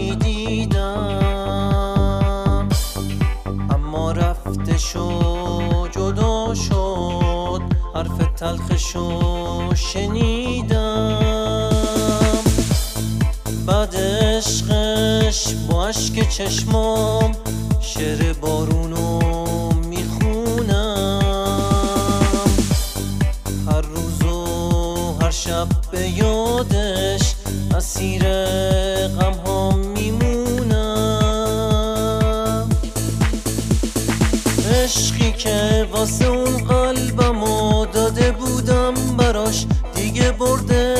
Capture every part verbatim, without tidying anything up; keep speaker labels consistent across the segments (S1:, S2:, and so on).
S1: میدیدم، اما رفتشو جدا شد، حرف تلخشو شنیدم. بعد عشقش با اشک چشمام شعر بارونو میخونم، هر روز و هر شب به یادش اسیر غم ها میمونم. عشقی که واسه اون قلبمو داده بودم براش دیگه برده،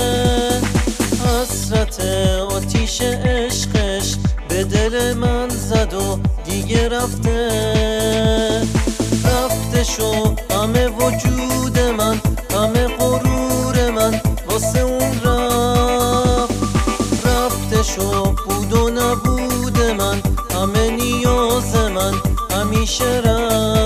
S1: حسرت آتیش عشقش به دل من زد و دیگه رفته. رفتشو همه وجود من، همه غرور من واسه اون رفت. رفتشو بود و نبود من، همه نیاز من همیشه رفت.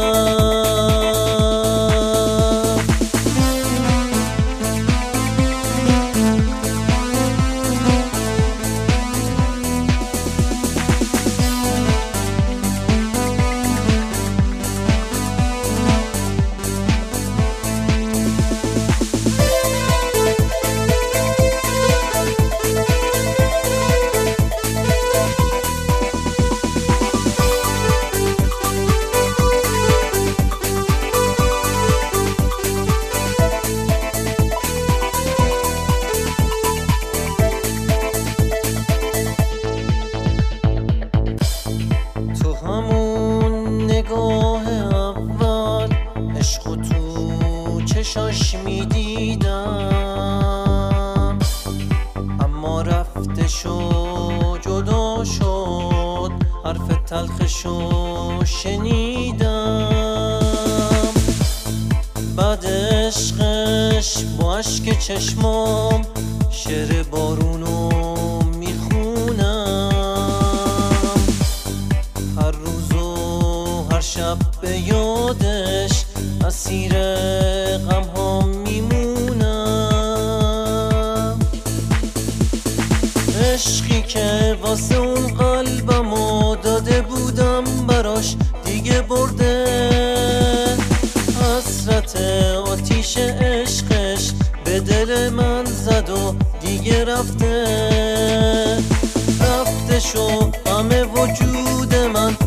S1: نگاه اول عشق تو چشاش میدیدم، اما رفتشو جدا شد، حرف تلخشو شنیدم. بعد عشقش با اشک چشمام شعر بارونو میخونم، هر روز شب به یادش اسیر غم ها میمونم. عشقی که واسه اون قلبمو داده بودم براش دیگه برده، حسرت آتیش عشقش به دل من زد و دیگه رفته. رفتشو همه وجود من،